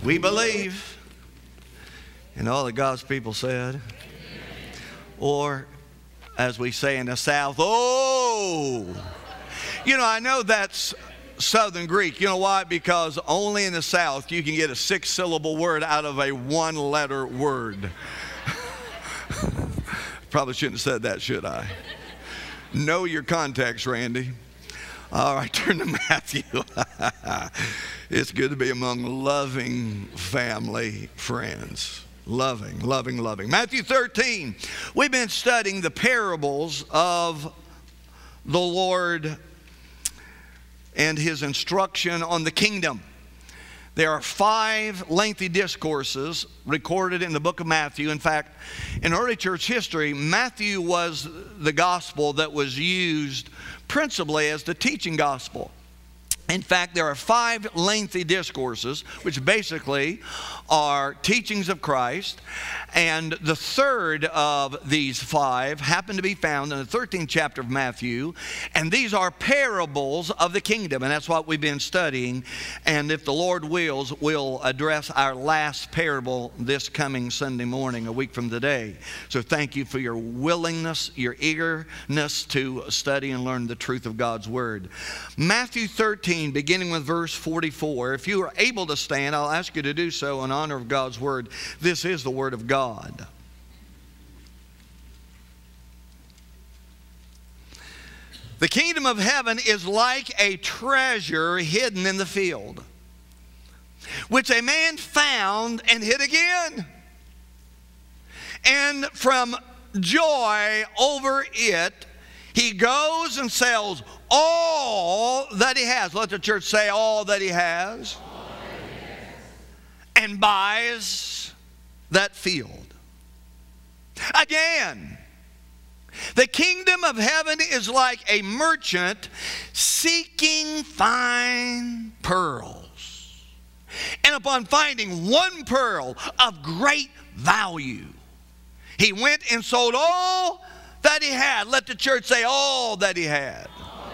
We believe. And all of God's people said. Or, as we say in the South, oh. You know, I know that's Southern Greek. You know why? Because only in the South you can get a 6-syllable word out of a 1-letter word. Probably shouldn't have said that, should I? Know your context, Randy. All right, turn to Matthew. It's good to be among loving family friends. Loving. Matthew 13. We've been studying the parables of the Lord and his instruction on the kingdom. There are 5 lengthy discourses recorded in the book of Matthew. In fact, in early church history, Matthew was the gospel that was used principally as the teaching gospel. In fact, there are 5 lengthy discourses, which basically are teachings of Christ. And the third of these 5 happen to be found in the 13th chapter of Matthew. And these are parables of the kingdom. And that's what we've been studying. And if the Lord wills, we'll address our last parable this coming Sunday morning, a week from today. So thank you for your willingness, your eagerness to study and learn the truth of God's Word. Matthew 13, beginning with verse 44. If you are able to stand, I'll ask you to do so in honor of God's Word. This is the Word of God. The kingdom of heaven is like a treasure hidden in the field, which a man found and hid again. And from joy over it, he goes and sells all that he has. Let the church say, all that he has. And buys that field. Again, the kingdom of heaven is like a merchant seeking fine pearls. And upon finding one pearl of great value, he went and sold all that he had. Let the church say, all that he had.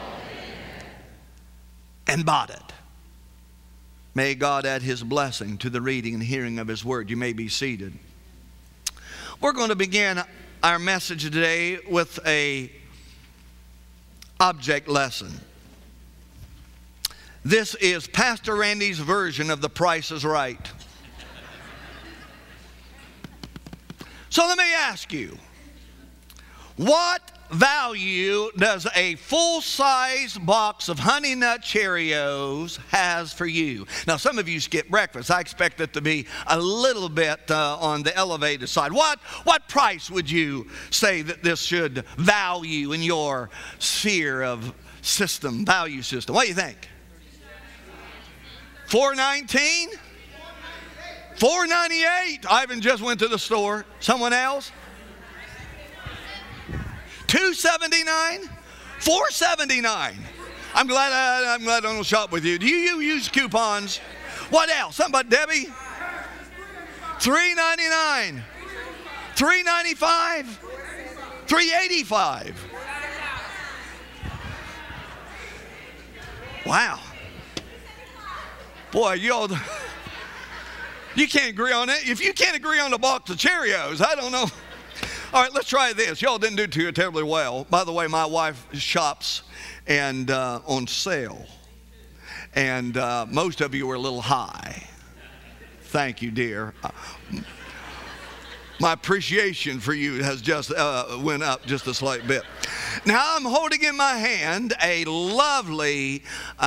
And bought it. May God add his blessing to the reading and hearing of his word. You may be seated. We're going to begin our message today with a object lesson. This is Pastor Randy's version of The Price is Right. So let me ask you, what value does a full-size box of Honey Nut Cheerios has for you? Now, some of you skip breakfast. I expect it to be a little bit on the elevated side. What price would you say that this should value in your sphere of system, value system? What do you think? $4.19? $4.98. Ivan just went to the store. Someone else? $2.79, $4.79. I'm glad I don't shop with you. Do you use coupons? What else? Something about Debbie? $3.99, $3.95, $3.85. Wow. Boy, you can't agree on it. If you can't agree on a box of Cheerios, I don't know. All right, let's try this. Y'all didn't do too terribly well. By the way, my wife shops and on sale. And most of you were a little high. Thank you, dear. My appreciation for you has just went up just a slight bit. Now I'm holding in my hand a lovely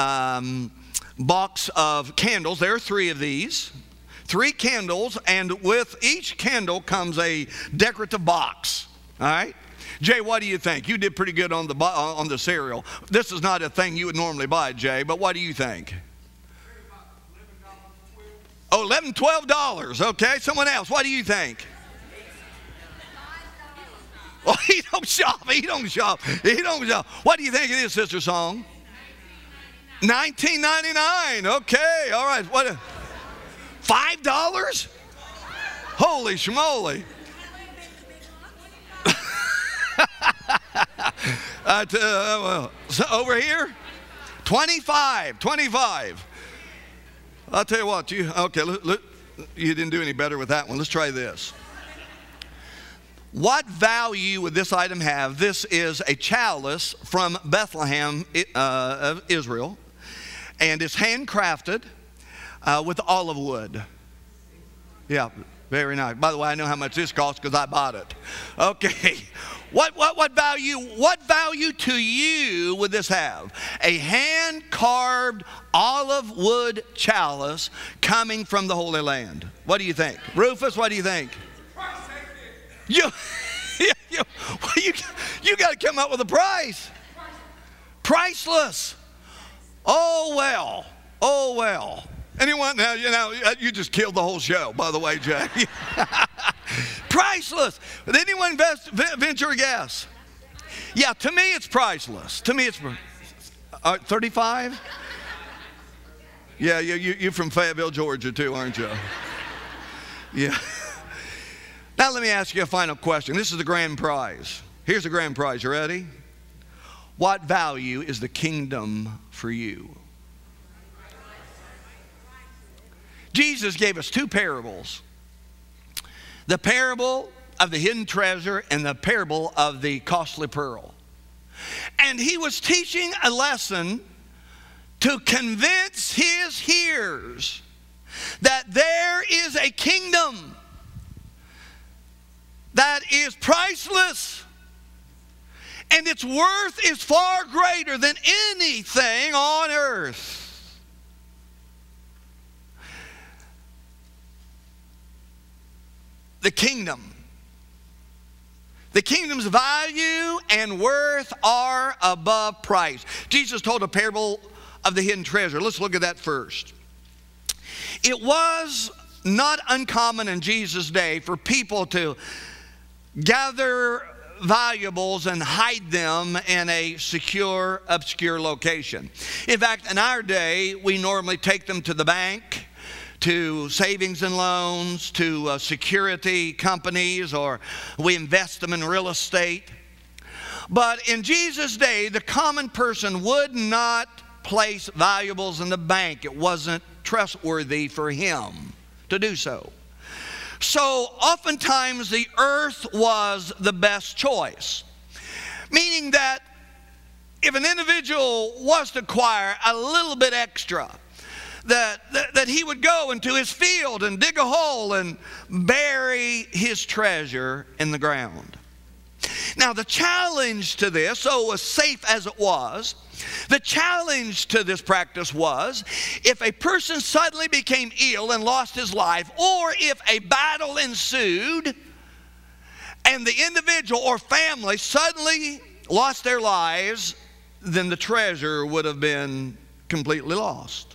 box of candles. There are 3 of these. 3 candles, and with each candle comes a decorative box. All right? Jay, what do you think? You did pretty good on the cereal. This is not a thing you would normally buy, Jay, but what do you think? Oh, $11, $12. Okay, someone else. What do you think? Oh, he don't shop. What do you think it is, Sister Song? $19.99. Okay, all right. What? $5? Holy schmoly. So over here, 25. I'll tell you what, you didn't do any better with that one. Let's try this. What value would this item have? This is a chalice from Bethlehem of Israel, and it's handcrafted with olive wood. Yeah, very nice. By the way, I know how much this costs because I bought it. Okay, what value to you would this have? A hand-carved olive wood chalice coming from the Holy Land. What do you think? Rufus, what do you think? You got to come up with a price. Priceless. Oh, well. Oh, well. Anyone? Now, you just killed the whole show, by the way, Jay. Priceless. Did anyone venture a guess? Yeah, to me it's priceless. To me it's 35? Yeah, you're from Fayetteville, Georgia too, aren't you? Yeah. Now let me ask you a final question. This is the grand prize. Here's the grand prize. You ready? What value is the kingdom for you? Jesus gave us two parables. The parable of the hidden treasure and the parable of the costly pearl. And he was teaching a lesson to convince his hearers that there is a kingdom that is priceless, and its worth is far greater than anything on earth. The kingdom. The kingdom's value and worth are above price. Jesus told a parable of the hidden treasure. Let's look at that first. It was not uncommon in Jesus' day for people to gather valuables and hide them in a secure, obscure location. In fact, in our day, we normally take them to the bank, to savings and loans, to security companies, or we invest them in real estate. But in Jesus' day, the common person would not place valuables in the bank. It wasn't trustworthy for him to do so. So oftentimes the earth was the best choice. Meaning that if an individual was to acquire a little bit extra, that he would go into his field and dig a hole and bury his treasure in the ground. Now the challenge to this, so as safe as it was, the challenge to this practice was if a person suddenly became ill and lost his life, or if a battle ensued and the individual or family suddenly lost their lives, then the treasure would have been completely lost.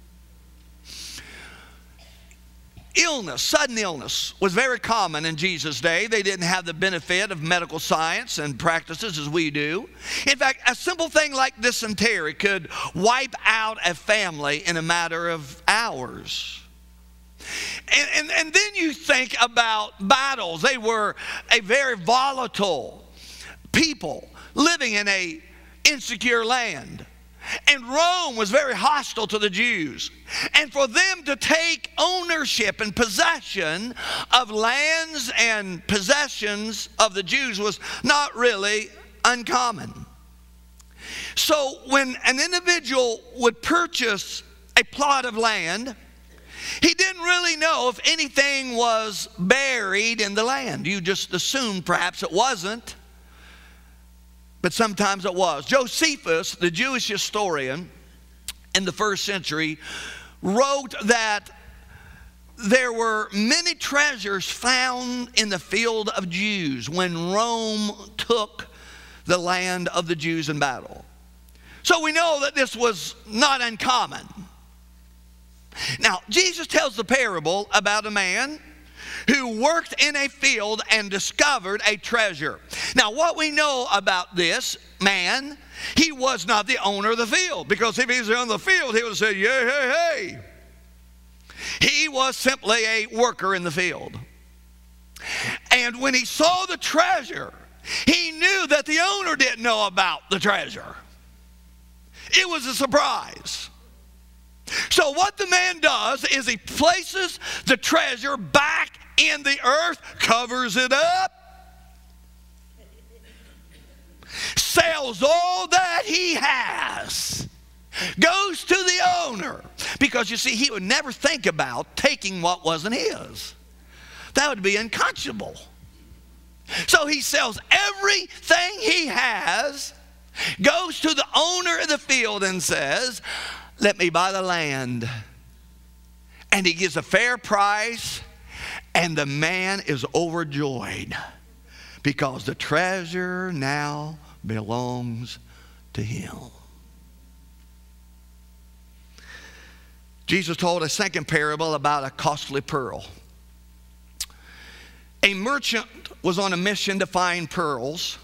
Illness, sudden illness, was very common in Jesus' day. They didn't have the benefit of medical science and practices as we do. In fact, a simple thing like dysentery could wipe out a family in a matter of hours. And then you think about battles. They were a very volatile people living in an insecure land. And Rome was very hostile to the Jews. And for them to take ownership and possession of lands and possessions of the Jews was not really uncommon. So when an individual would purchase a plot of land, he didn't really know if anything was buried in the land. You just assumed perhaps it wasn't. But sometimes it was. Josephus, the Jewish historian in the first century, wrote that there were many treasures found in the field of Jews when Rome took the land of the Jews in battle. So we know that this was not uncommon. Now, Jesus tells the parable about a man who worked in a field and discovered a treasure. Now, what we know about this man, he was not the owner of the field, because if he was on the field, he would have said, yeah, hey, hey. He was simply a worker in the field. And when he saw the treasure, he knew that the owner didn't know about the treasure. It was a surprise. So what the man does is he places the treasure back in the earth, covers it up, sells all that he has, goes to the owner. Because you see, he would never think about taking what wasn't his. That would be unconscionable. So he sells everything he has, goes to the owner of the field and says, let me buy the land. And he gives a fair price, and the man is overjoyed because the treasure now belongs to him. Jesus told a second parable about a costly pearl. A merchant was on a mission to find pearls.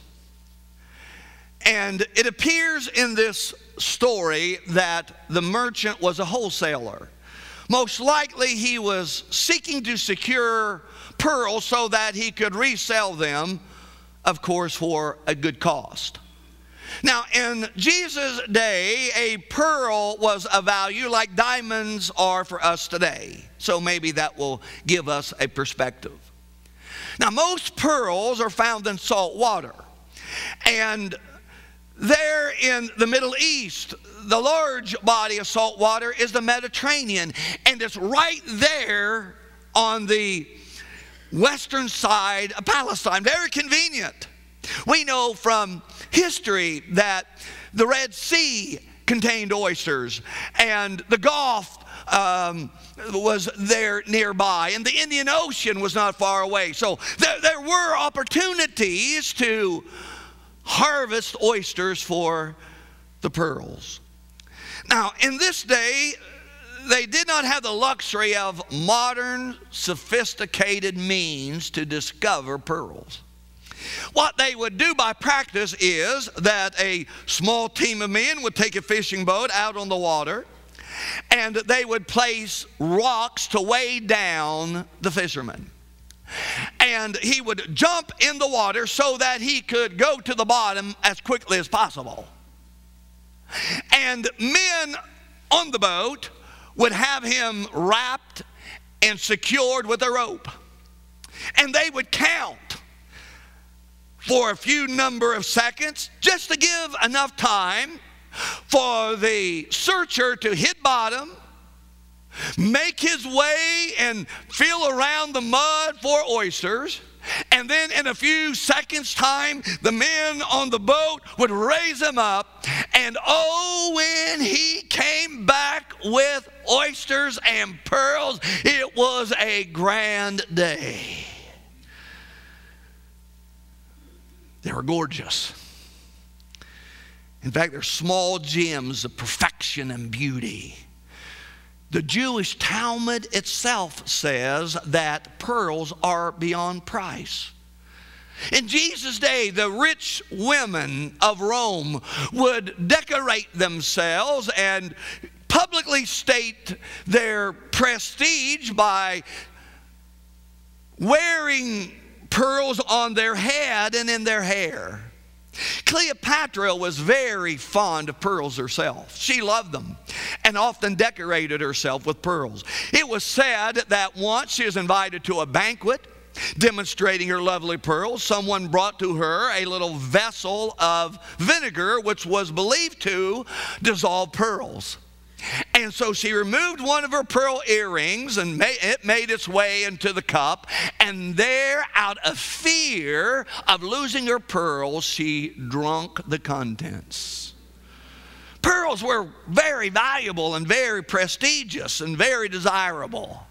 And it appears in this story that the merchant was a wholesaler. Most likely he was seeking to secure pearls so that he could resell them, of course, for a good cost. Now, in Jesus' day, a pearl was a value like diamonds are for us today. So maybe that will give us a perspective. Now, most pearls are found in salt water. And there in the Middle East, the large body of salt water is the Mediterranean. And it's right there on the western side of Palestine. Very convenient. We know from history that the Red Sea contained oysters, and the Gulf was there nearby, and the Indian Ocean was not far away. So there were opportunities to harvest oysters for the pearls. Now, in this day, they did not have the luxury of modern, sophisticated means to discover pearls. What they would do by practice is that a small team of men would take a fishing boat out on the water, and they would place rocks to weigh down the fisherman. And he would jump in the water so that he could go to the bottom as quickly as possible. And men on the boat would have him wrapped and secured with a rope. And they would count for a few number of seconds just to give enough time for the searcher to hit bottom, make his way and feel around the mud for oysters, and then in a few seconds time the men on the boat would raise him up, and oh, when he came back with oysters and pearls, it was a grand day. They were gorgeous. In fact, they're small gems of perfection and beauty. The Jewish Talmud itself says that pearls are beyond price. In Jesus' day, the rich women of Rome would decorate themselves and publicly state their prestige by wearing pearls on their head and in their hair. Cleopatra was very fond of pearls herself. She loved them and often decorated herself with pearls. It was said that once she was invited to a banquet demonstrating her lovely pearls. Someone brought to her a little vessel of vinegar which was believed to dissolve pearls. And so she removed one of her pearl earrings, and it made its way into the cup. And there, out of fear of losing her pearls, she drank the contents. Pearls were very valuable and very prestigious and very desirable.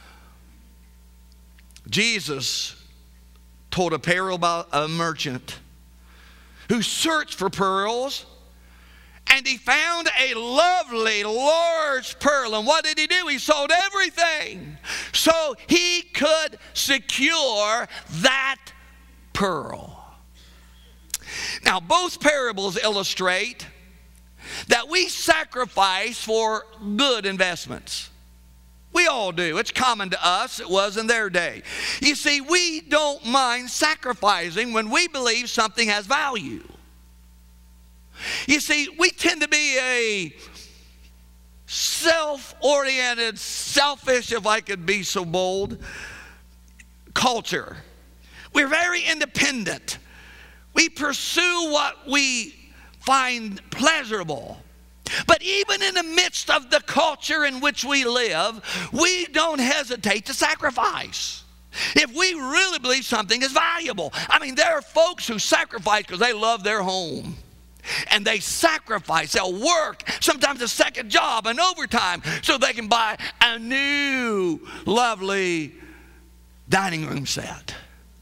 Jesus told a parable about a merchant who searched for pearls. And he found a lovely, large pearl. And what did he do? He sold everything so he could secure that pearl. Now, both parables illustrate that we sacrifice for good investments. We all do. It's common to us. It was in their day. You see, we don't mind sacrificing when we believe something has value. You see, we tend to be a self-oriented, selfish, if I could be so bold, culture. We're very independent. We pursue what we find pleasurable. But even in the midst of the culture in which we live, we don't hesitate to sacrifice. If we really believe something is valuable. I mean, there are folks who sacrifice because they love their home. And they sacrifice, they'll work, sometimes a second job and overtime, so they can buy a new, lovely dining room set.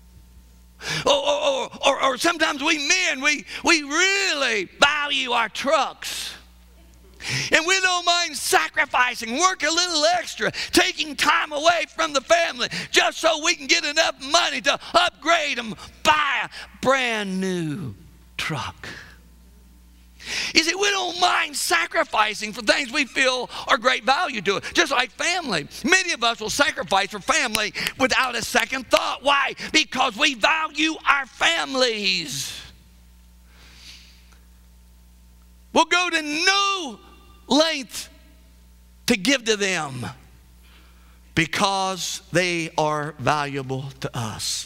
Or sometimes we men, we really value our trucks. And we don't mind sacrificing, work a little extra, taking time away from the family just so we can get enough money to upgrade and buy a brand new truck. You see, we don't mind sacrificing for things we feel are great value to us, just like family. Many of us will sacrifice for family without a second thought. Why? Because we value our families. We'll go to no length to give to them because they are valuable to us.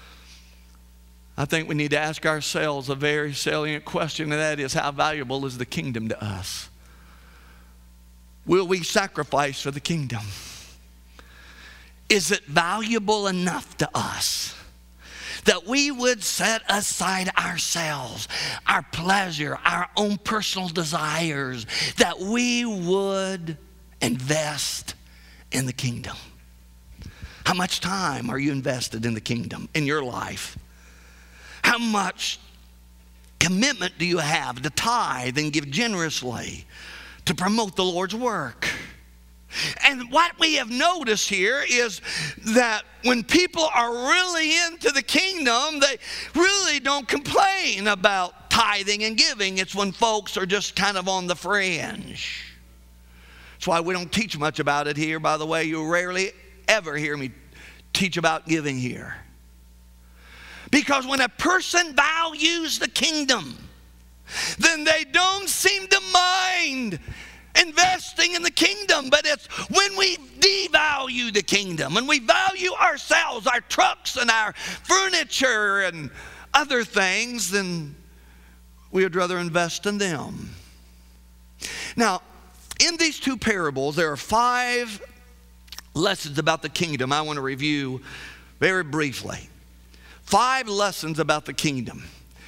I think we need to ask ourselves a very salient question, and that is, how valuable is the kingdom to us? Will we sacrifice for the kingdom? Is it valuable enough to us that we would set aside ourselves, our pleasure, our own personal desires, that we would invest in the kingdom? How much time are you invested in the kingdom in your life? How much commitment do you have to tithe and give generously to promote the Lord's work? And what we have noticed here is that when people are really into the kingdom, they really don't complain about tithing and giving. It's when folks are just kind of on the fringe. That's why we don't teach much about it here. By the way, you'll rarely ever hear me teach about giving here. Because when a person values the kingdom, then they don't seem to mind investing in the kingdom. But it's when we devalue the kingdom, when we value ourselves, our trucks and our furniture and other things, then we would rather invest in them. Now, in these two parables, there are 5 lessons about the kingdom I want to review very briefly. 5 lessons about the kingdom.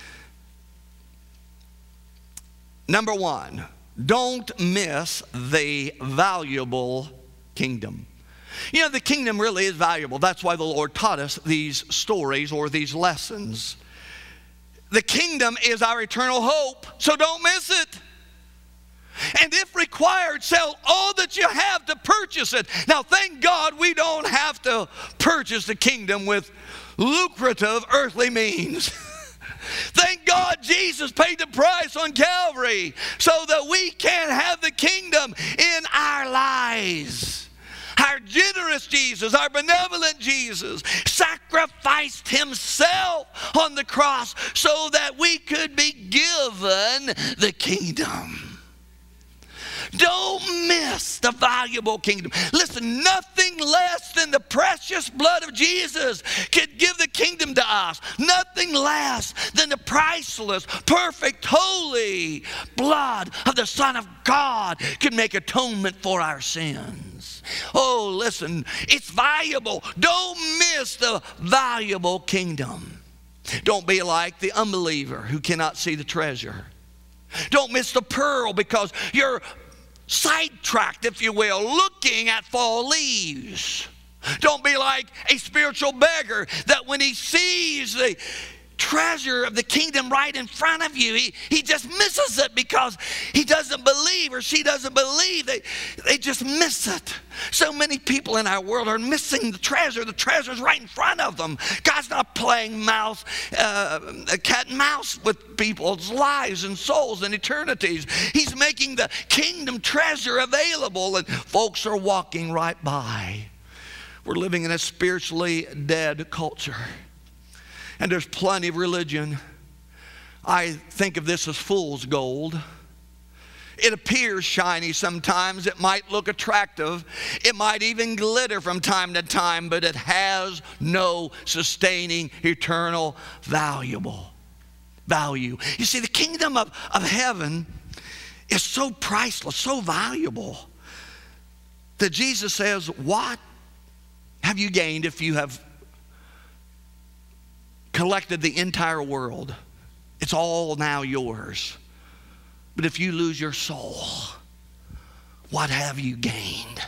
Number 1, don't miss the valuable kingdom. You know, the kingdom really is valuable. That's why the Lord taught us these stories or these lessons. The kingdom is our eternal hope, so don't miss it. And if required, sell all that you have to purchase it. Now, thank God we don't have to purchase the kingdom with lucrative earthly means. Thank God Jesus paid the price on Calvary so that we can have the kingdom in our lives. Our generous Jesus, our benevolent Jesus, sacrificed himself on the cross so that we could be given the kingdom. Don't miss the valuable kingdom. Listen, nothing less than the precious blood of Jesus could give the kingdom to us. Nothing less than the priceless, perfect, holy blood of the Son of God could make atonement for our sins. Oh, listen, it's valuable. Don't miss the valuable kingdom. Don't be like the unbeliever who cannot see the treasure. Don't miss the pearl because you're sidetracked, if you will, looking at fall leaves. Don't be like a spiritual beggar that when he sees the treasure of the kingdom right in front of you, he just misses it because he doesn't believe or she doesn't believe. They just miss it. So many people in our world are missing the treasure. The treasure's right in front of them. God's not playing cat and mouse with people's lives and souls and eternities. He's making the kingdom treasure available, and folks are walking right by. We're living in a spiritually dead culture. And there's plenty of religion. I think of this as fool's gold. it appears shiny sometimes. It might look attractive. It might even glitter from time to time, but it has no sustaining, eternal value. You see, the kingdom of heaven is so priceless, so valuable, that Jesus says, what have you gained if you have collected the entire world? It's all now yours. But if you lose your soul, what have you gained?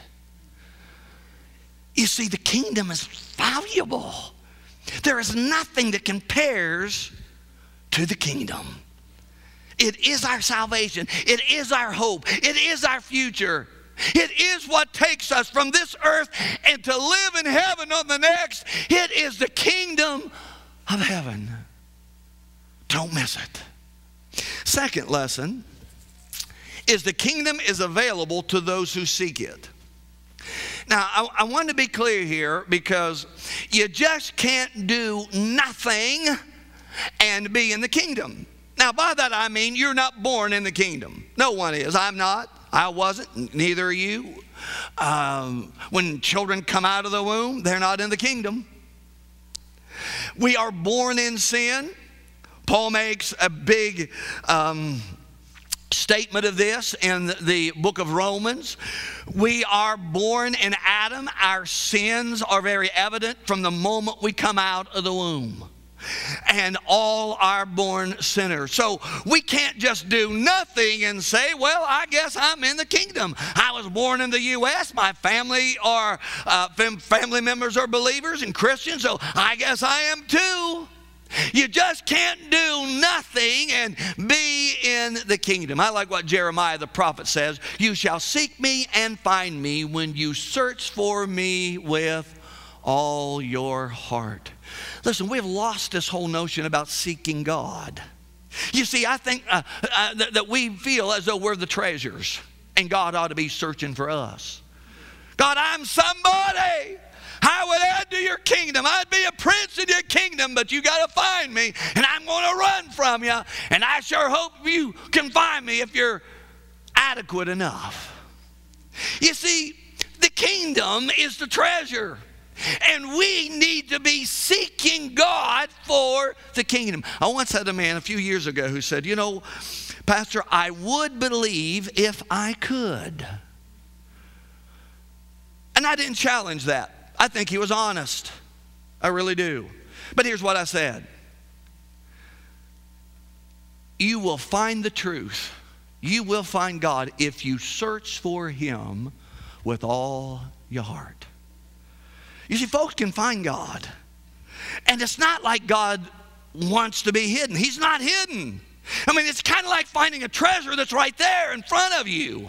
You see, the kingdom is valuable. There is nothing that compares to the kingdom. It is our salvation. It is our hope. It is our future. It is what takes us from this earth and to live in heaven on the next. It is the kingdom of heaven. Don't miss it. Second lesson is the kingdom is available to those who seek it. Now, I want to be clear here, because you just can't do nothing and be in the kingdom. Now, by that I mean you're not born in the kingdom. No one is. I'm not. I wasn't. Neither are you. When children come out of the womb, they're not in the kingdom. We are born in sin. Paul makes a big statement of this in the book of Romans. We are born in Adam. Our sins are very evident from the moment we come out of the womb. And all are born sinners. So we can't just do nothing and say, well, I guess I'm in the kingdom. I was born in the U.S. My family members are believers and Christians, so I guess I am too. You just can't do nothing and be in the kingdom. I like what Jeremiah the prophet says. You shall seek me and find me when you search for me with all your heart. Listen, we've lost this whole notion about seeking God. You see, I think that we feel as though we're the treasures and God ought to be searching for us. God, I'm somebody. I would add to your kingdom. I'd be a prince in your kingdom, but you got to find me, and I'm going to run from you. And I sure hope you can find me if you're adequate enough. You see, the kingdom is the treasure. And we need to be seeking God for the kingdom. I once had a man a few years ago who said, you know, Pastor, I would believe if I could. And I didn't challenge that. I think he was honest. I really do. But here's what I said. You will find the truth. You will find God if you search for him with all your heart. You see, folks can find God. And it's not like God wants to be hidden. He's not hidden. I mean, it's kind of like finding a treasure that's right there in front of you.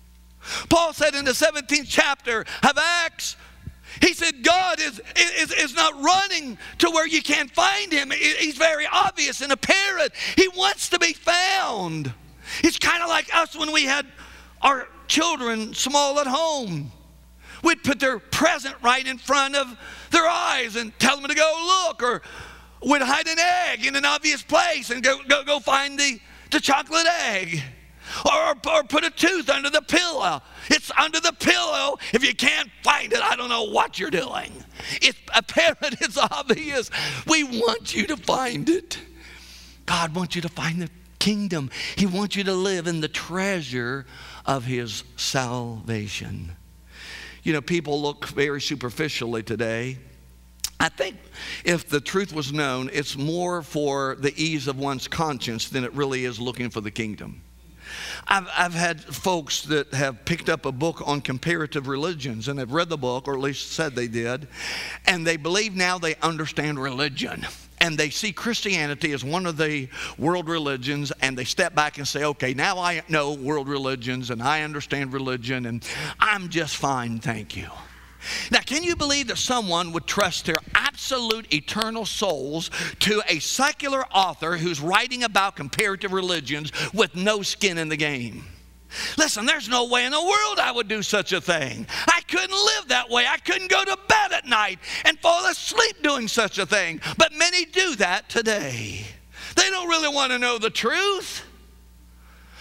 Paul said in the 17th chapter of Acts, he said God is not running to where you can't find him. He's very obvious and apparent. He wants to be found. It's kind of like us when we had our children small at home. We'd put their present right in front of their eyes and tell them to go look, or we'd hide an egg in an obvious place and go find the chocolate egg. Or put a tooth under the pillow. It's under the pillow. If you can't find it, I don't know what you're doing. It's apparent, it's obvious. We want you to find it. God wants you to find the kingdom. He wants you to live in the treasure of his salvation. You know, people look very superficially today. I think if the truth was known, it's more for the ease of one's conscience than it really is looking for the kingdom. I've had folks that have picked up a book on comparative religions and have read the book, or at least said they did, and they believe now they understand religion. And they see Christianity as one of the world religions, and they step back and say, okay, now I know world religions and I understand religion and I'm just fine, thank you. Now, can you believe that someone would trust their absolute eternal souls to a secular author who's writing about comparative religions with no skin in the game? Listen, there's no way in the world I would do such a thing. I couldn't live that way. I couldn't go to bed at night and fall asleep doing such a thing. But many do that today. They don't really want to know the truth.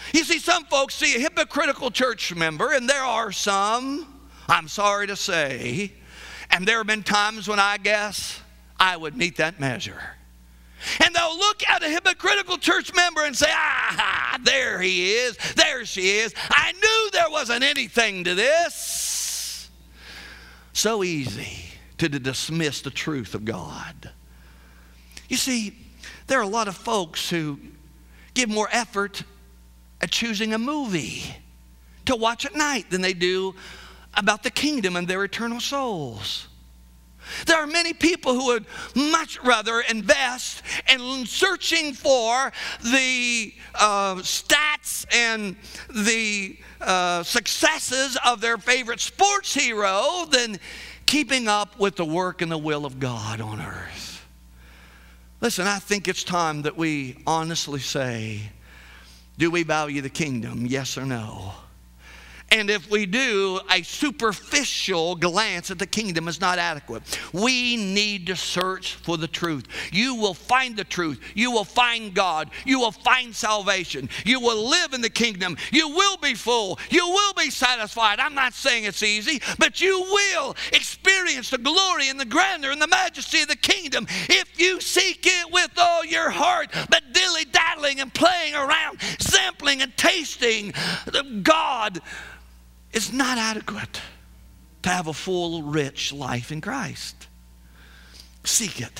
You see, some folks see a hypocritical church member, and there are some, I'm sorry to say, and there have been times when I guess I would meet that measure. And they'll look at a hypocritical church member and say, ah, there he is, there she is. I knew there wasn't anything to this. So easy to dismiss the truth of God. You see, there are a lot of folks who give more effort at choosing a movie to watch at night than they do about the kingdom and their eternal souls. There are many people who would much rather invest in searching for the stats and the successes of their favorite sports hero than keeping up with the work and the will of God on earth. Listen, I think it's time that we honestly say, do we value the kingdom, yes or no? And if we do, a superficial glance at the kingdom is not adequate. We need to search for the truth. You will find the truth. You will find God. You will find salvation. You will live in the kingdom. You will be full. You will be satisfied. I'm not saying it's easy, but you will experience the glory and the grandeur and the majesty of the kingdom if you seek it with all your heart. But dilly-daddling and playing around, sampling and tasting God is not adequate to have a full, rich life in Christ. Seek it.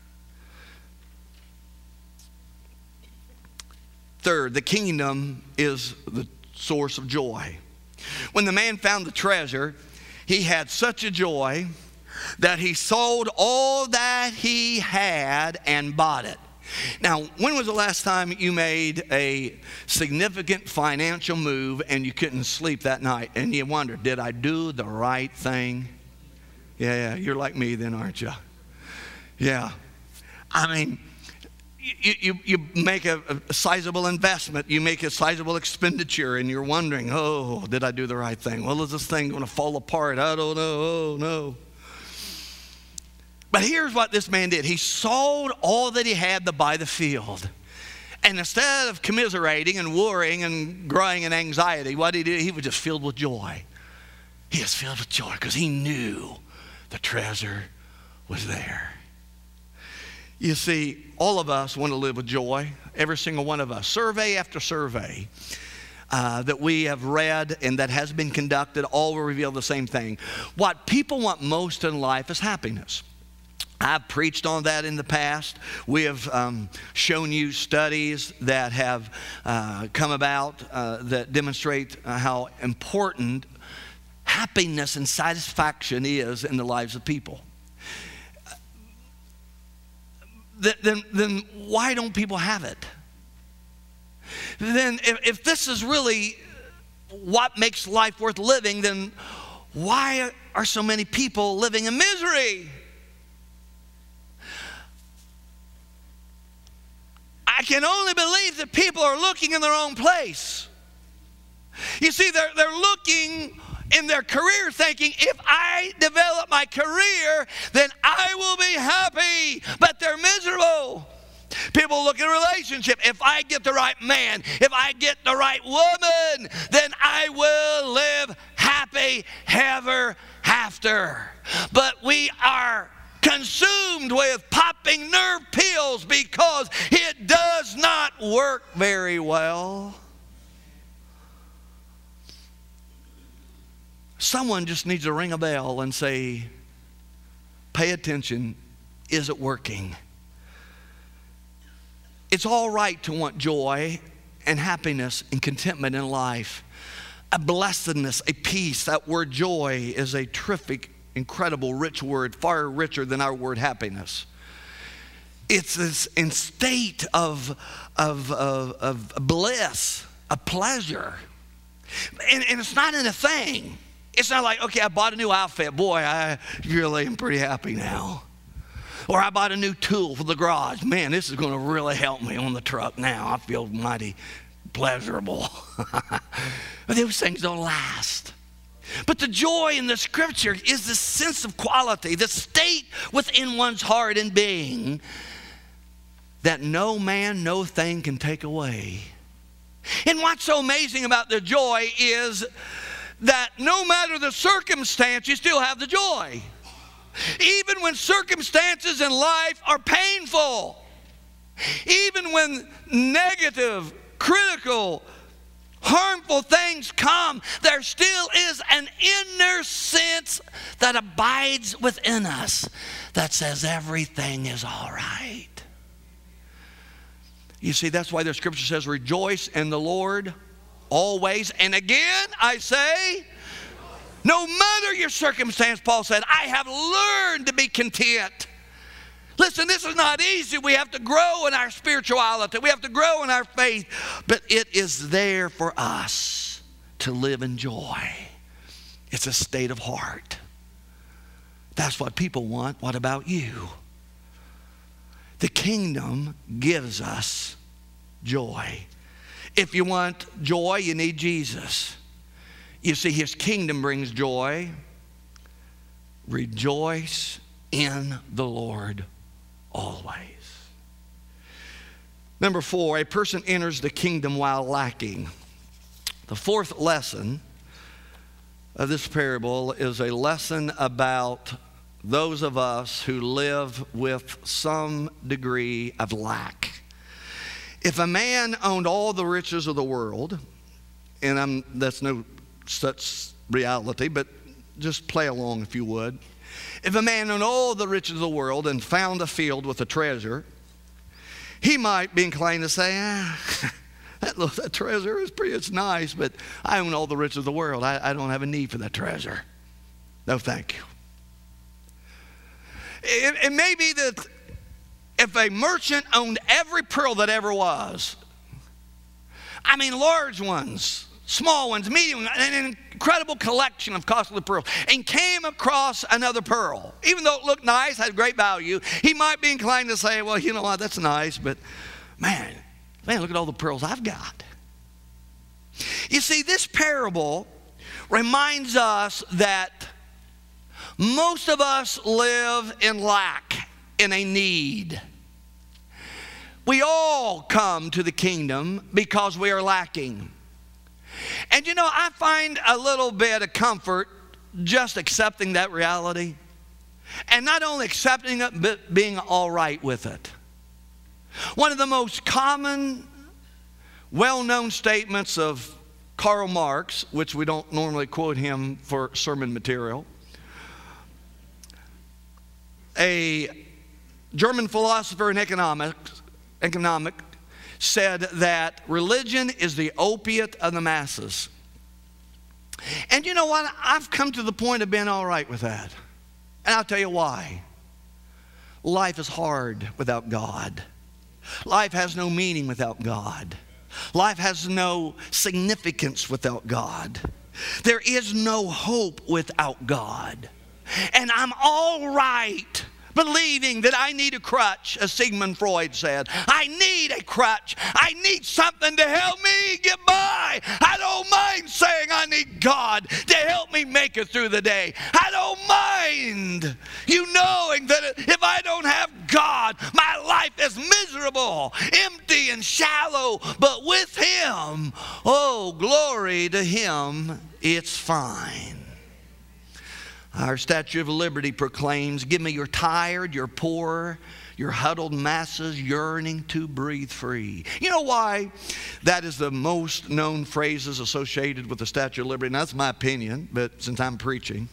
Third, the kingdom is the source of joy. When the man found the treasure, he had such a joy that he sold all that he had and bought it. Now, when was the last time you made a significant financial move and you couldn't sleep that night and you wondered, did I do the right thing? Yeah, you're like me then, aren't you? Yeah. I mean, you make a sizable investment, you make a sizable expenditure, and you're wondering, oh, did I do the right thing? Well, is this thing going to fall apart? I don't know. Oh, no. But here's what this man did. He sold all that he had to buy the field. And instead of commiserating and worrying and growing in anxiety, what he did, he was just filled with joy. He was filled with joy because he knew the treasure was there. You see, all of us want to live with joy, every single one of us. Survey after survey that we have read and that has been conducted all will reveal the same thing. What people want most in life is happiness. I've preached on that in the past. We have shown you studies that have come about that demonstrate how important happiness and satisfaction is in the lives of people. Then why don't people have it? Then if this is really what makes life worth living, then why are so many people living in misery? I can only believe that people are looking in their own place. You see, they're looking in their career thinking, if I develop my career, then I will be happy. But they're miserable. People look at a relationship. If I get the right man, if I get the right woman, then I will live happy ever after. But we are consumed with popping nerve pills because it does not work very well. Someone just needs to ring a bell and say, pay attention, is it working? It's all right to want joy and happiness and contentment in life. A blessedness, a peace. That word joy is a terrific, incredible, rich word, far richer than our word happiness. It's this in state of bliss, of pleasure. And it's not in a thing. It's not like, okay, I bought a new outfit. Boy, I really am pretty happy now. Or I bought a new tool for the garage. Man, this is going to really help me on the truck now. I feel mighty pleasurable. But those things don't last. But the joy in the scripture is the sense of quality, the state within one's heart and being that no man, no thing can take away. And what's so amazing about the joy is that no matter the circumstance, you still have the joy. Even when circumstances in life are painful, even when negative, critical, harmful things come, there still is an inner sense that abides within us that says everything is all right. You see, that's why the scripture says, rejoice in the Lord always. And again, I say, no matter your circumstance, Paul said, I have learned to be content. Listen, this is not easy. We have to grow in our spirituality. We have to grow in our faith. But it is there for us to live in joy. It's a state of heart. That's what people want. What about you? The kingdom gives us joy. If you want joy, you need Jesus. You see, his kingdom brings joy. Rejoice in the Lord always. Number 4, a person enters the kingdom while lacking. The fourth lesson of this parable is a lesson about those of us who live with some degree of lack. If a man owned all the riches of the world, and that's no such reality, but just play along if you would. If a man owned all the riches of the world and found a field with a treasure, he might be inclined to say, that treasure is it's nice, but I own all the riches of the world. I don't have a need for that treasure. No, thank you. It may be that if a merchant owned every pearl that ever was, I mean large ones, small ones, medium ones, an incredible collection of costly pearls, and came across another pearl, even though it looked nice, had great value, he might be inclined to say, well, you know what, that's nice, but man, look at all the pearls I've got. You see, this parable reminds us that most of us live in lack, in a need. We all come to the kingdom because we are lacking. And you know, I find a little bit of comfort just accepting that reality. And not only accepting it, but being all right with it. One of the most common, well-known statements of Karl Marx, which we don't normally quote him for sermon material, a German philosopher and economic said that religion is the opiate of the masses. And you know what? I've come to the point of being all right with that. And I'll tell you why. Life is hard without God. Life has no meaning without God. Life has no significance without God. There is no hope without God. And I'm all right believing that I need a crutch, as Sigmund Freud said. I need a crutch. I need something to help me get by. I don't mind saying I need God to help me make it through the day. I don't mind you knowing that if I don't have God, my life is miserable, empty and shallow. But with Him, oh, glory to Him, it's fine. Our Statue of Liberty proclaims, give me your tired, your poor, your huddled masses yearning to breathe free. You know why that is the most known phrases associated with the Statue of Liberty? Now, that's my opinion, but since I'm preaching.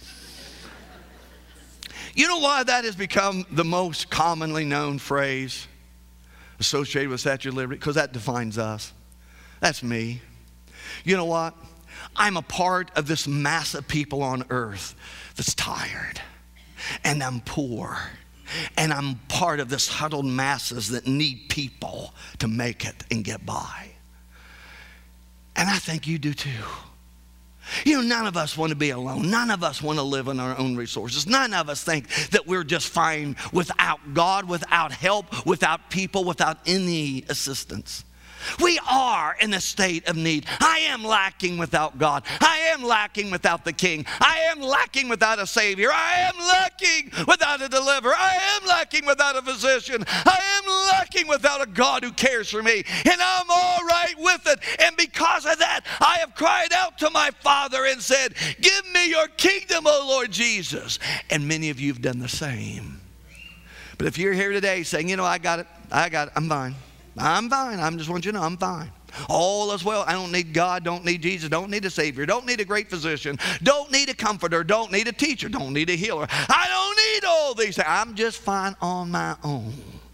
You know why that has become the most commonly known phrase associated with the Statue of Liberty? Because that defines us. That's me. You know what? I'm a part of this mass of people on earth that's tired, and I'm poor, and I'm part of this huddled masses that need people to make it and get by. And I think you do too. You know, none of us want to be alone. None of us want to live on our own resources. None of us think that we're just fine without God, without help, without people, without any assistance. We are in a state of need. I am lacking without God. I am lacking without the King. I am lacking without a Savior. I am lacking without a deliverer. I am lacking without a physician. I am lacking without a God who cares for me. And I'm all right with it. And because of that, I have cried out to my Father and said, give me your kingdom, O Lord Jesus. And many of you have done the same. But if you're here today saying, you know, I got it, I'm fine. I'm fine. I just want you to know I'm fine. All is well. I don't need God, don't need Jesus, don't need a Savior, don't need a great physician, don't need a comforter, don't need a teacher, don't need a healer. I don't need all these things. I'm just fine on my own.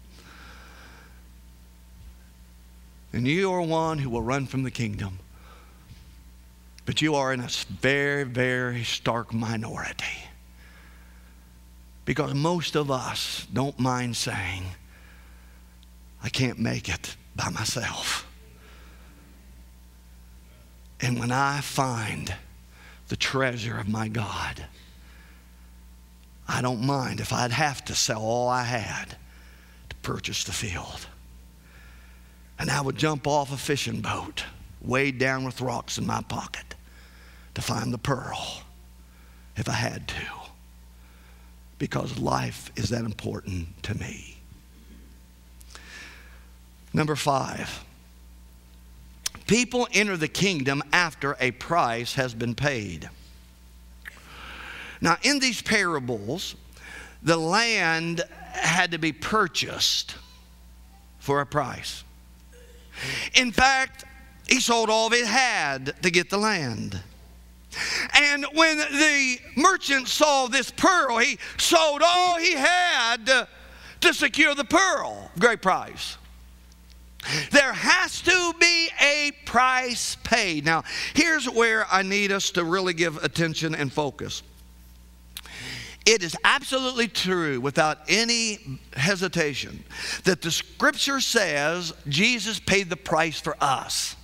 And you are one who will run from the kingdom. But you are in a very, very stark minority. Because most of us don't mind saying, I can't make it by myself. And when I find the treasure of my God, I don't mind if I'd have to sell all I had to purchase the field. And I would jump off a fishing boat, weighed down with rocks in my pocket, to find the pearl if I had to. Because life is that important to me. Number 5, people enter the kingdom after a price has been paid. Now, in these parables, the land had to be purchased for a price. In fact, he sold all he had to get the land. And when the merchant saw this pearl, he sold all he had to secure the pearl. Great price. There has to be a price paid. Now, here's where I need us to really give attention and focus. It is absolutely true, without any hesitation, that the Scripture says Jesus paid the price for us.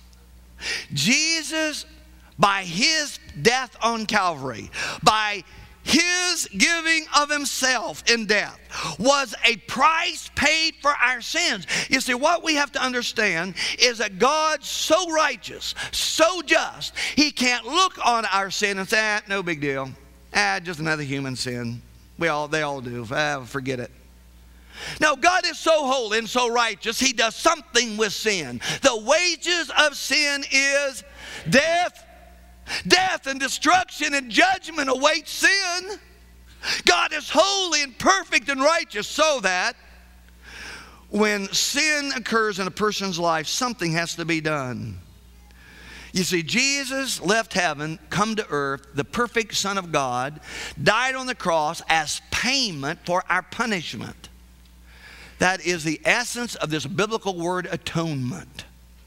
Jesus, by His death on Calvary, by His giving of Himself in death, was a price paid for our sins. You see, what we have to understand is that God's so righteous, so just, He can't look on our sin and say, no big deal. Just another human sin. They all do. Forget it. No, God is so holy and so righteous, He does something with sin. The wages of sin is death. Death and destruction and judgment await sin. God is holy and perfect and righteous, so that when sin occurs in a person's life, something has to be done. You see, Jesus left heaven, come to earth, the perfect Son of God, died on the cross as payment for our punishment. That is the essence of this biblical word, atonement.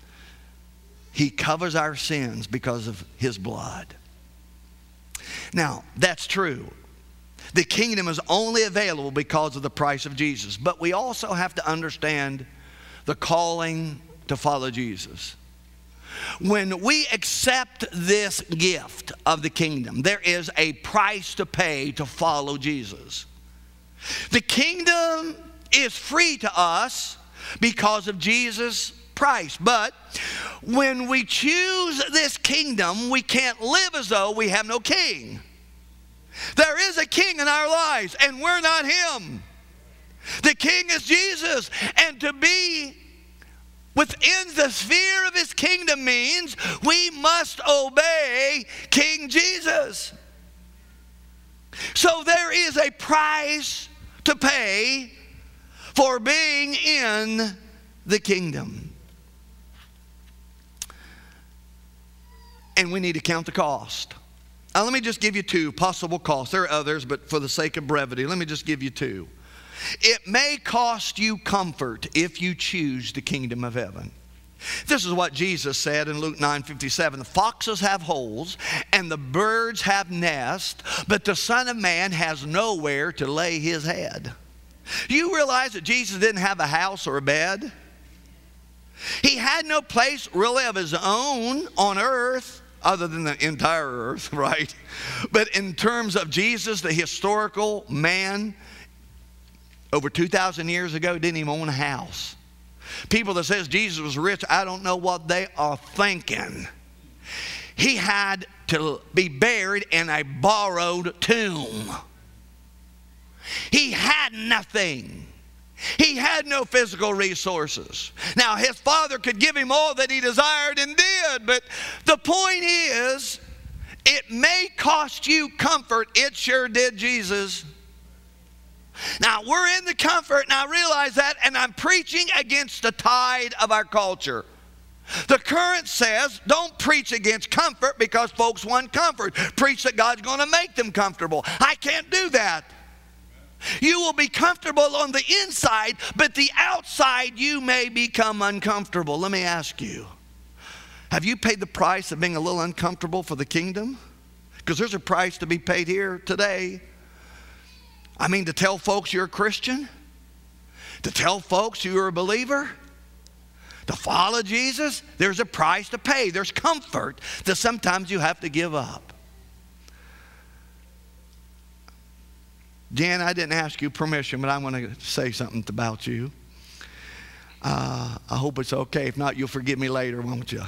He covers our sins because of His blood. Now, that's true. The kingdom is only available because of the price of Jesus. But we also have to understand the calling to follow Jesus. When we accept this gift of the kingdom, there is a price to pay to follow Jesus. The kingdom is free to us because of Jesus' price. But when we choose this kingdom, we can't live as though we have no king. There is a king in our lives, and we're not Him. The king is Jesus. And to be within the sphere of His kingdom means we must obey King Jesus. So there is a price to pay for being in the kingdom. And we need to count the cost. Now, let me just give you 2 possible costs. There are others, but for the sake of brevity, let me just give you 2. It may cost you comfort if you choose the kingdom of heaven. This is what Jesus said in Luke 9:57. The foxes have holes and the birds have nests, but the Son of Man has nowhere to lay His head. Do you realize that Jesus didn't have a house or a bed? He had no place really of His own on earth, other than the entire earth, right? But in terms of Jesus, the historical man, over 2,000 years ago, didn't even own a house. People that says Jesus was rich, I don't know what they are thinking. He had to be buried in a borrowed tomb. He had nothing. He had no physical resources. Now, his Father could give him all that he desired and did, but the point is, it may cost you comfort. It sure did Jesus. Now, we're in the comfort, and I realize that, and I'm preaching against the tide of our culture. The current says, don't preach against comfort because folks want comfort. Preach that God's going to make them comfortable. I can't do that. You will be comfortable on the inside, but the outside you may become uncomfortable. Let me ask you, have you paid the price of being a little uncomfortable for the kingdom? Because there's a price to be paid here today. I mean, to tell folks you're a Christian, to tell folks you're a believer, to follow Jesus, there's a price to pay. There's comfort that sometimes you have to give up. Jan, I didn't ask you permission, but I want to say something about you. I hope it's okay. If not, you'll forgive me later, won't you?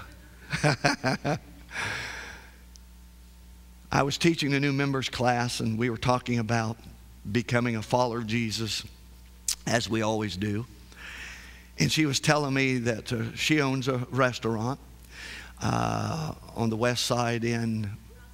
I was teaching the new members class, and we were talking about becoming a follower of Jesus, as we always do. And she was telling me that she owns a restaurant on the west side in,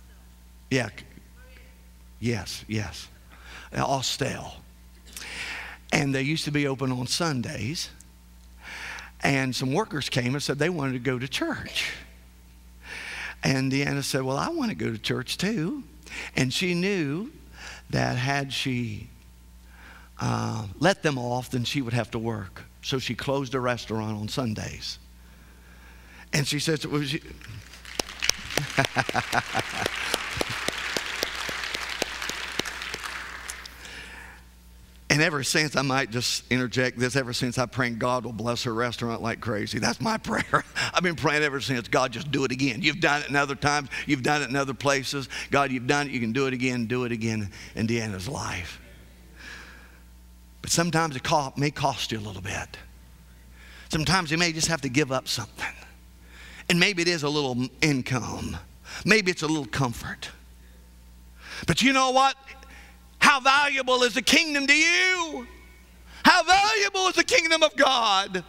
Austell. And they used to be open on Sundays. And some workers came and said they wanted to go to church. And Deanna said, well, I want to go to church too. And she knew that had she let them off, then she would have to work. So she closed the restaurant on Sundays. And she says, well, and ever since, I might just interject this, ever since I prayed God will bless her restaurant like crazy. That's my prayer. I've been praying ever since. God, just do it again. You've done it in other times. You've done it in other places. God, you've done it. You can do it again in Deanna's life. But sometimes it may cost you a little bit. Sometimes you may just have to give up something. And maybe it is a little income. Maybe it's a little comfort. But you know what? How valuable is the kingdom to you? How valuable is the kingdom of God?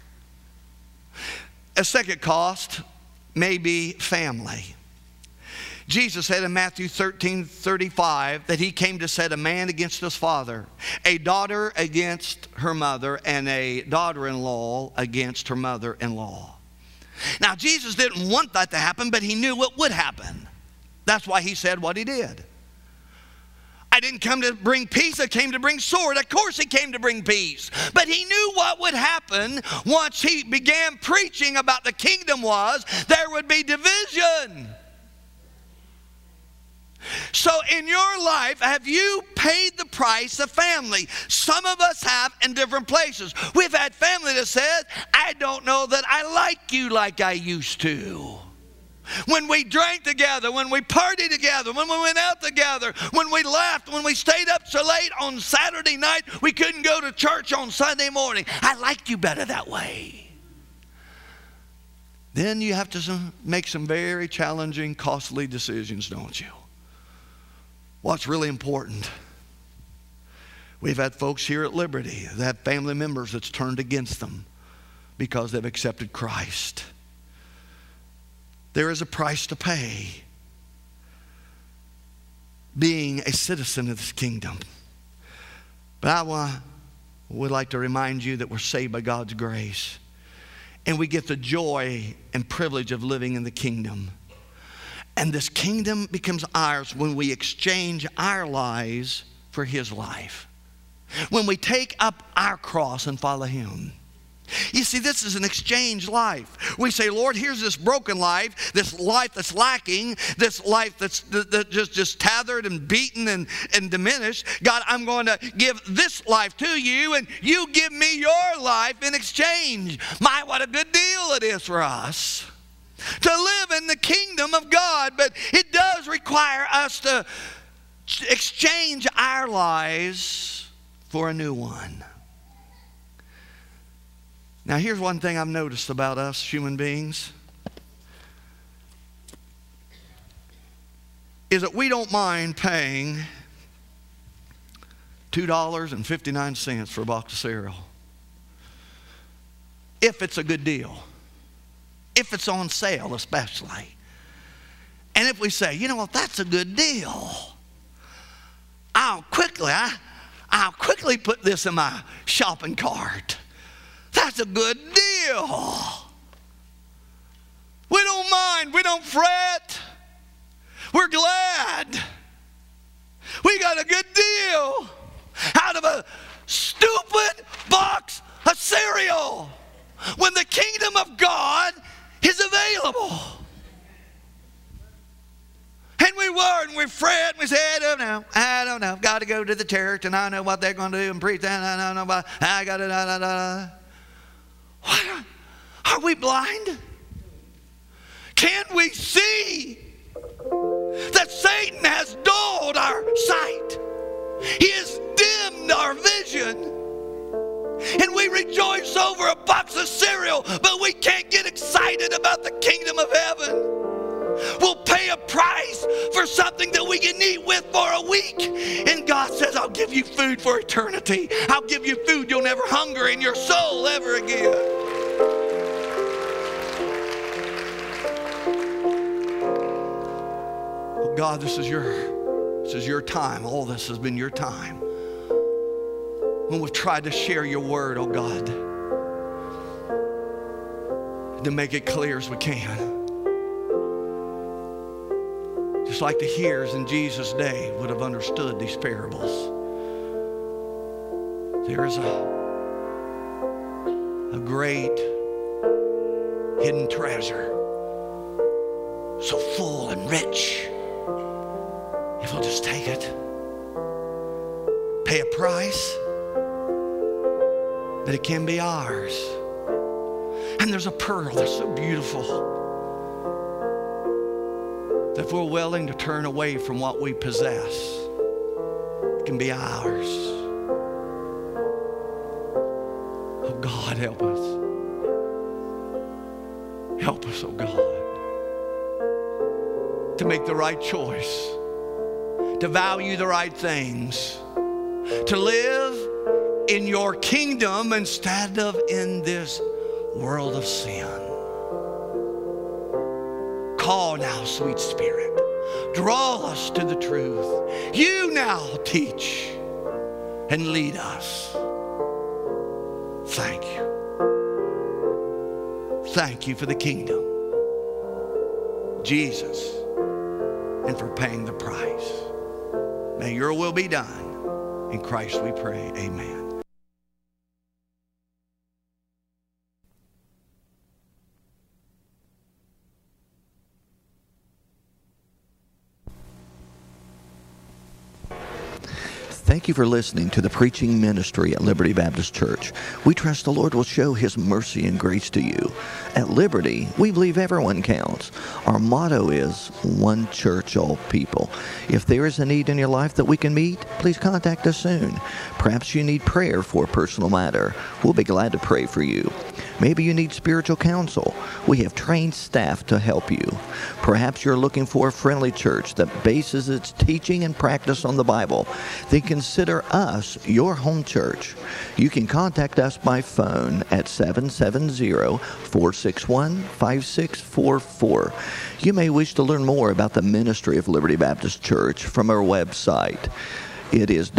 A second cost may be family. Jesus said in Matthew 13:35 that he came to set a man against his father, a daughter against her mother, and a daughter-in-law against her mother-in-law. Now, Jesus didn't want that to happen, but he knew what would happen. That's why he said what he did. I didn't come to bring peace, I came to bring sword. Of course he came to bring peace. But he knew what would happen once he began preaching about the kingdom was there would be division. So in your life, have you paid the price of family? Some of us have in different places. We've had family that said, I don't know that I like you like I used to. When we drank together, when we partied together, when we went out together, when we laughed, when we stayed up so late on Saturday night, we couldn't go to church on Sunday morning. I liked you better that way. Then you have to make some very challenging, costly decisions, don't you? What's really important? We've had folks here at Liberty that have family members that's turned against them because they've accepted Christ. There is a price to pay being a citizen of this kingdom. But I would like to remind you that we're saved by God's grace. And we get the joy and privilege of living in the kingdom. And this kingdom becomes ours when we exchange our lives for his life. When we take up our cross and follow him. You see, this is an exchange life. We say, Lord, here's this broken life that's lacking, this life that's just tethered and beaten and diminished. God, I'm going to give this life to you, and you give me your life in exchange. My, what a good deal it is for us to live in the kingdom of God. But it does require us to exchange our lives for a new one. Now, here's one thing I've noticed about us human beings, is that we don't mind paying $2.59 for a box of cereal. If it's a good deal. If it's on sale especially. And if we say, you know what, that's a good deal, I'll quickly put this in my shopping cart. That's a good deal. We don't mind. We don't fret. We're glad. We got a good deal out of a stupid box of cereal when the kingdom of God is available. And we worry and we fret and we say, I don't know. Got to go to the church and I know what they're going to do and preach. I don't know what I got to. What? Are we blind? Can't we see that Satan has dulled our sight? He has dimmed our vision. And we rejoice over a box of cereal, but we can't get excited about the kingdom of heaven. We'll pay a price for something that we can eat with for a week. And God says, I'll give you food for eternity. I'll give you food you'll never hunger in your soul ever again. Oh God, this is your time. All this has been your time. When we've tried to share your word, oh God, to make it clear as we can. Just like the hearers in Jesus' day would have understood these parables. There is a great hidden treasure, so full and rich. If we'll just take it, pay a price, that it can be ours. And there's a pearl that's so beautiful that if we're willing to turn away from what we possess, it can be ours. Oh God, help us. Help us, oh God, to make the right choice, to value the right things, to live in your kingdom instead of in this world of sin. Call now, sweet Spirit. Draw us to the truth. You now teach and lead us. Thank you. Thank you for the kingdom, Jesus, and for paying the price. May your will be done. In Christ we pray. Amen. Thank you for listening to the preaching ministry at Liberty Baptist Church. We trust the Lord will show His mercy and grace to you. At Liberty, we believe everyone counts. Our motto is one church, all people. If there is a need in your life that we can meet, please contact us soon. Perhaps you need prayer for a personal matter. We'll be glad to pray for you. Maybe you need spiritual counsel. We have trained staff to help you. Perhaps you're looking for a friendly church that bases its teaching and practice on the Bible. Then consider us your home church. You can contact us by phone at 770-461-5644. You may wish to learn more about the ministry of Liberty Baptist Church from our website. It is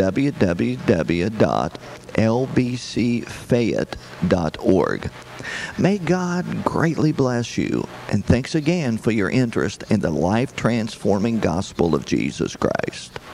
www.lbcfayette.org. May God greatly bless you, and thanks again for your interest in the life-transforming gospel of Jesus Christ.